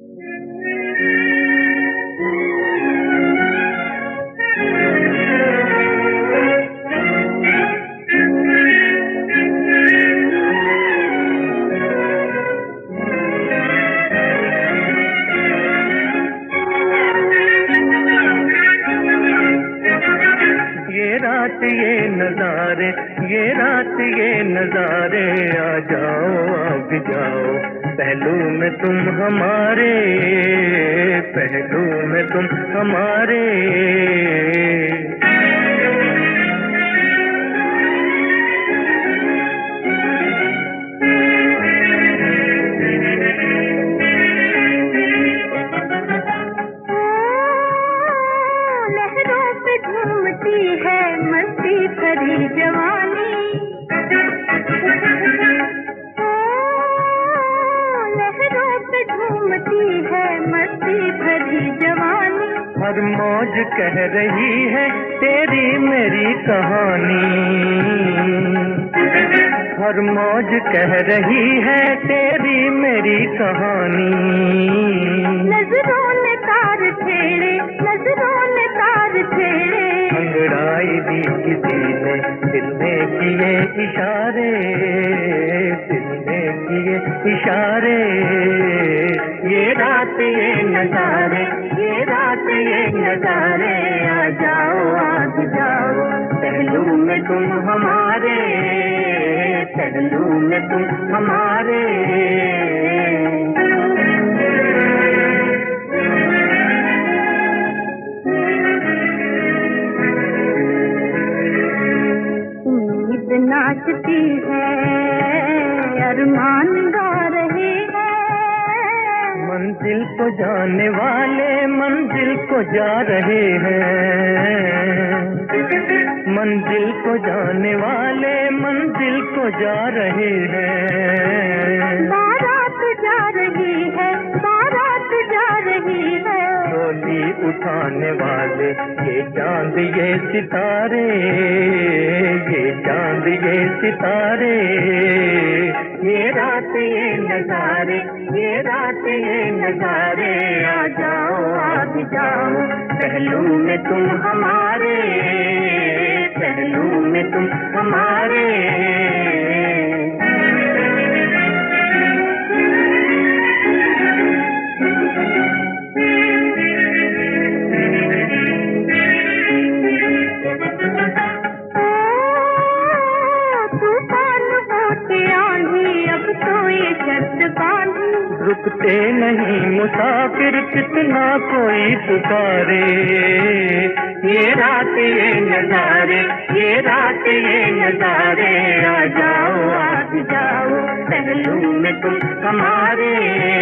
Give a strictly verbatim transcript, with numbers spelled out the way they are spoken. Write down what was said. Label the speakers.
Speaker 1: रात ये नजारे, ये रात ये नजारे, आ जाओ अब जाओ, पहलू में तुम हमारे, पहलू में तुम हमारे।
Speaker 2: घूमती है मस्ती भरी जवानी, लहरों पे घूमती है मस्ती भरी जवानी।
Speaker 1: हर मौज कह रही है तेरी मेरी कहानी, हर मौज कह रही है तेरी मेरी कहानी।
Speaker 2: नजरों ने तार छेड़े, नजरों ने तार छेड़े,
Speaker 1: अंगड़ाई दी किसी ने दिल ने किए इशारे, दिल ने किए इशारे। ये रात ये नजारे, ये रात ये नजारे, आ जाओ आज जाओ, पहलू में तुम हमारे, पहलू में तुम हमारे।
Speaker 2: नाचती है अरमान गा रहे हैं,
Speaker 1: मंजिल को जाने वाले मंजिल को जा रहे हैं, मंजिल को जाने वाले मंजिल को जा रहे हैं।
Speaker 2: बारात जा रही है, बारात जा रही है,
Speaker 1: डोली उठाने वाले ये चांद ये सितारे, ये चांद ये सितारे। ये रात ये नजारे, ये रात ये नजारे, आ जाओ आज जाओ, पहलू में तुम हमारे, पहलू में तुम हमारे। रुकते नहीं मुसाफिर कितना कोई पुकारे, ये रात ये नजारे, ये रात ये नजारे, आ जाओ आज जाओ, पहलू में तुम हमारे।